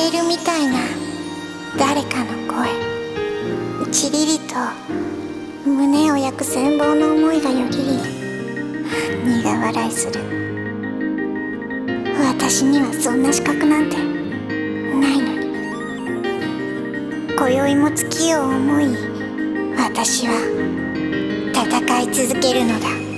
いるみたいな誰かの声、ちりりと胸を焼く羨望の思いがよぎり苦笑いする。私にはそんな資格なんてないのに。今宵も月を思い、私は戦い続けるのだ。